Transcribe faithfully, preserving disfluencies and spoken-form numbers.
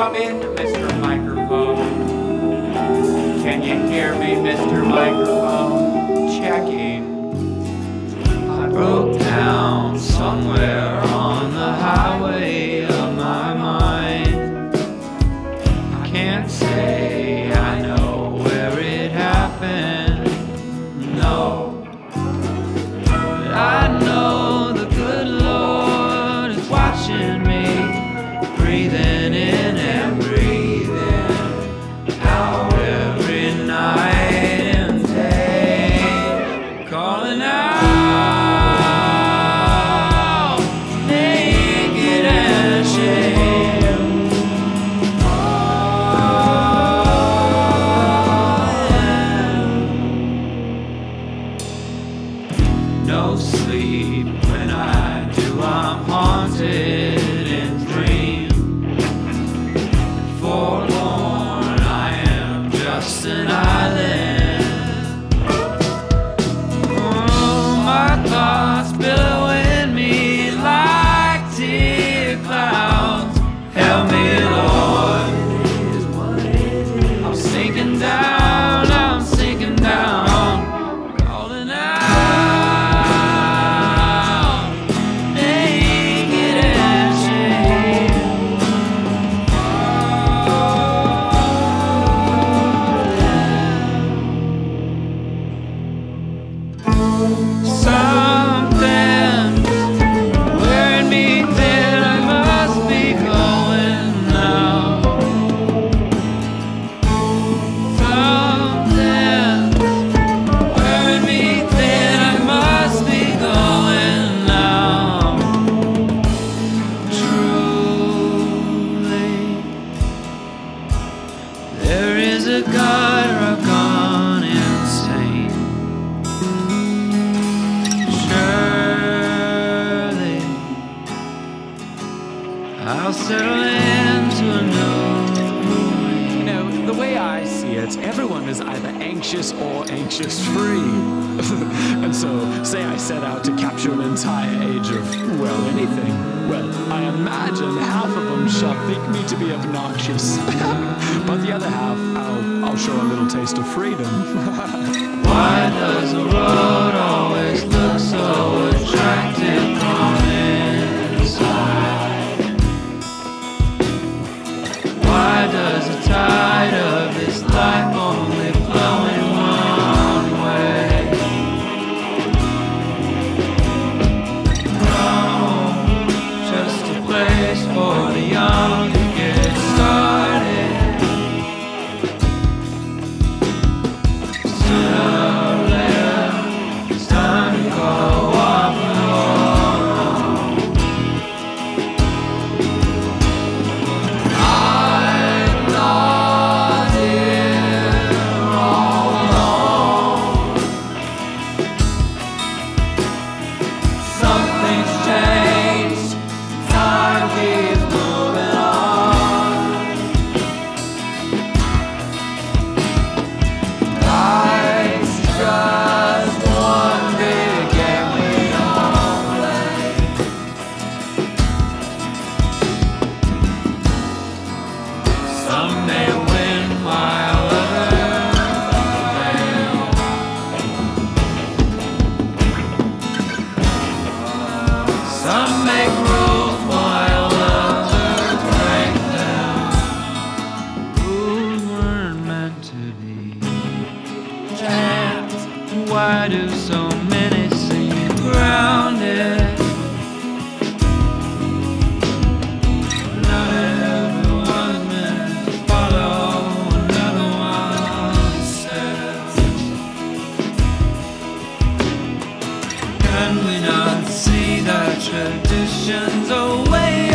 come in, Mister Microphone? Can you hear me, Mister Microphone? Checking. I broke down somewhere on the highway of my mind. I can't say I know where it happened, no. But I know the good Lord is watching me, breathing in and breathing out every night and day, calling out naked and ashamed. Oh, yeah. No sleep when I do, I'm haunted in dream. Forlorn, I am just an island. Oh, my thoughts billowing me like tear clouds. Help me, Lord. I'm sinking down, I'm sinking down, calling out naked and ashamed. Something's wearing me thin, I must be going now. Something's wearing me thin, I must be going now. Truly, there is a God, or I've gone insane. Surely, I'll settle into a new. You know, the way I see it, everyone is either anxious or anxious-free. And so, say I set out to capture an entire age of, well, anything. Well, I imagine half of them shall think me to be obnoxious. But the other half, I'll, I'll show a little taste of freedom. Why does the road always look so attractive from inside? Why does the tide of this life only flow in one way? Rome, just a place for the young to get started. Sooner or later, it's time to go off and on. I thought here all alone. Something's changed, time keeps moving on. Life's just one big game we all play. Some may win while others fail. Some make rules while others break them. Rules weren't meant to be. Chance, why do so many seem grounded? Not everyone's meant to follow another one says. Can we not see that tradition's a way